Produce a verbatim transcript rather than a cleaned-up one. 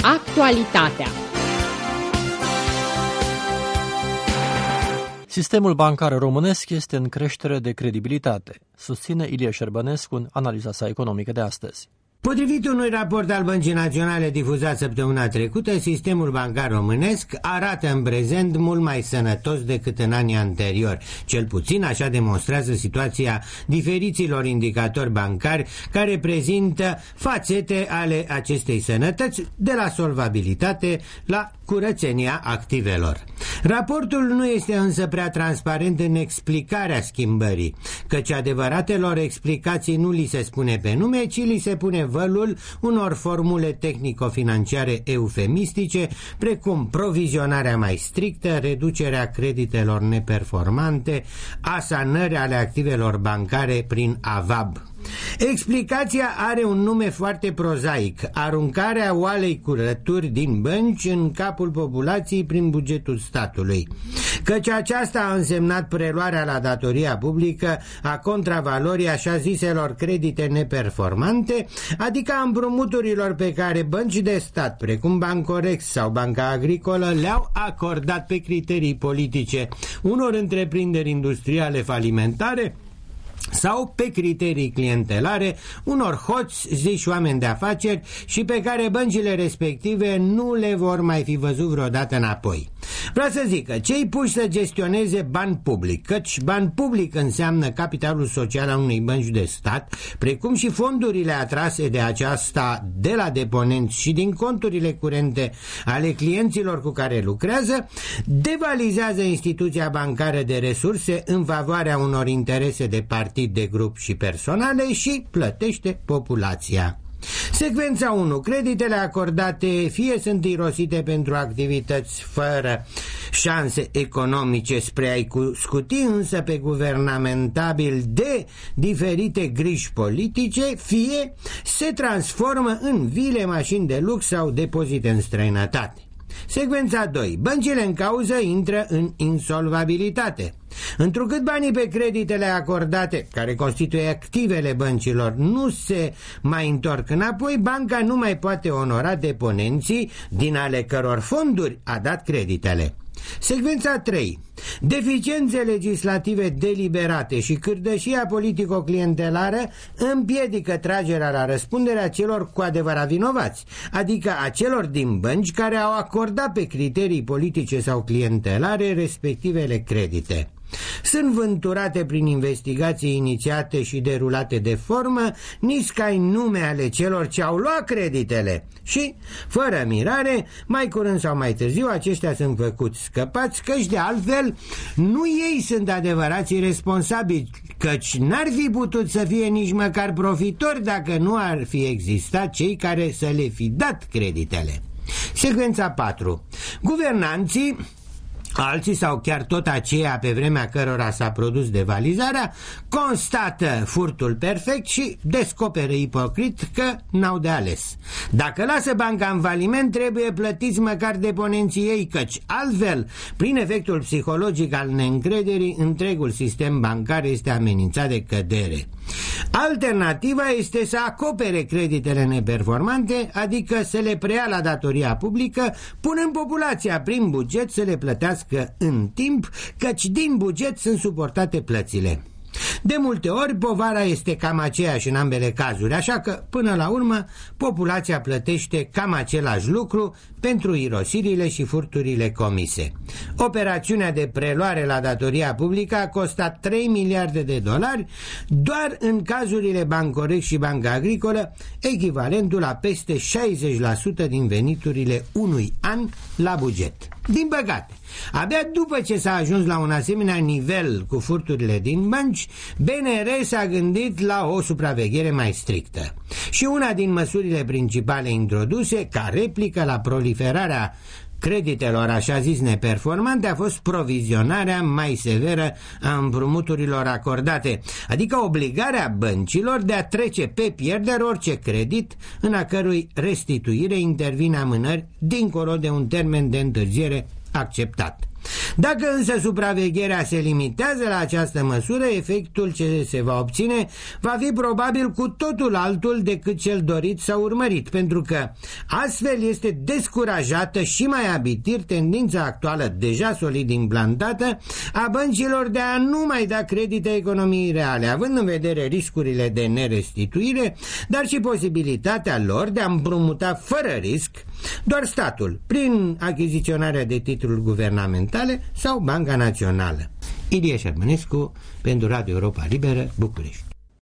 Actualitatea. Sistemul bancar românesc este în creștere de credibilitate, susține Ilie Șerbănescu în analiza sa economică de astăzi. Potrivit unui raport al Băncii Naționale difuzat săptămâna trecută, sistemul bancar românesc arată în prezent mult mai sănătos decât în anii anteriori. Cel puțin așa demonstrează situația diferiților indicatori bancari care prezintă fațete ale acestei sănătăți, de la solvabilitate la curățenia activelor. Raportul nu este însă prea transparent în explicarea schimbării, căci adevăratelor explicații nu li se spune pe nume, ci li se pune vălul unor formule tehnico-financiare eufemistice, precum provizionarea mai strictă, reducerea creditelor neperformante, asanări ale activelor bancare prin A V A B. Explicația are un nume foarte prozaic: aruncarea oalei curături din bănci în capul populației prin bugetul statului, căci aceasta a însemnat preluarea la datoria publică a contravalorii așa ziselor credite neperformante, adică a împrumuturilor pe care bănci de stat, precum Bancorex sau Banca Agricolă, le-au acordat pe criterii politice unor întreprinderi industriale falimentare sau pe criterii clientelare unor hoți ziși oameni de afaceri și pe care băncile respective nu le vor mai fi văzut vreodată înapoi. Vreau să zic că cei puși să gestioneze bani public, căci bani public înseamnă capitalul social al unei bănci de stat, precum și fondurile atrase de aceasta de la deponenți și din conturile curente ale clienților cu care lucrează, devalizează instituția bancară de resurse în favoarea unor interese de partid, de grup și personale și plătește populația. Secvența unu. Creditele acordate fie sunt irosite pentru activități fără șanse economice spre a-i scuti însă pe guvernamentabili de diferite griji politice, fie se transformă în vile, mașini de lux sau depozite în străinătate. Secvența doi. Băncile în cauză intră în insolvabilitate. Întrucât banii pe creditele acordate, care constituie activele băncilor, nu se mai întorc înapoi, banca nu mai poate onora deponenții din ale căror fonduri a dat creditele. Secvența trei. Deficiențe legislative deliberate și cârdășia politico-clientelară împiedică tragerea la răspundere a celor cu adevărat vinovați, adică a celor din bănci care au acordat pe criterii politice sau clientelare respectivele credite. Sunt vânturate prin investigații inițiate și derulate de formă niscai nume ale celor ce au luat creditele și, fără mirare, mai curând sau mai târziu aceștia sunt făcuți scăpați, căci de altfel nu ei sunt adevărații responsabili, căci n-ar fi putut să fie nici măcar profitori dacă nu ar fi existat cei care să le fi dat creditele. Secvența patru. Guvernanții, alții sau chiar tot aceia pe vremea cărora s-a produs devalizarea, constată furtul perfect și descoperă ipocrit că n-au de ales. Dacă lasă banca în faliment, trebuie plătiți măcar deponenții ei, căci altfel, prin efectul psihologic al neîncrederii, întregul sistem bancar este amenințat de cădere. Alternativa este să acopere creditele neperformante, adică să le preia la datoria publică, punând populația prin buget să le plătească în timp, căci din buget sunt suportate plățile. De multe ori povara este cam aceeași în ambele cazuri, așa că până la urmă populația plătește cam același lucru pentru irosirile și furturile comise. Operațiunea de preluare la datoria publică a costat trei miliarde de dolari doar în cazurile Bancorex și Banca Agricolă, echivalentul la peste șaizeci la sută din veniturile unui an la buget. Din păcate, abia după ce s-a ajuns la un asemenea nivel cu furturile din bănci, B N R s-a gândit la o supraveghere mai strictă. Și una din măsurile principale introduse, ca replică la proliferarea creditelor așa zis neperformante, a fost provizionarea mai severă a împrumuturilor acordate, adică obligarea băncilor de a trece pe pierdere orice credit în a cărui restituire intervine amânări dincolo de un termen de întârziere acceptat. Dacă însă supravegherea se limitează la această măsură, efectul ce se va obține va fi probabil cu totul altul decât cel dorit sau urmărit, pentru că astfel este descurajată și mai abitir tendința actuală deja solid implantată a băncilor de a nu mai da credite economiei reale, având în vedere riscurile de nerestituire, dar și posibilitatea lor de a împrumuta fără risc doar statul, prin achiziționarea de titluri guvernamentale sau Banca Națională. Ilie Șerbănescu pentru Radio Europa Liberă, București.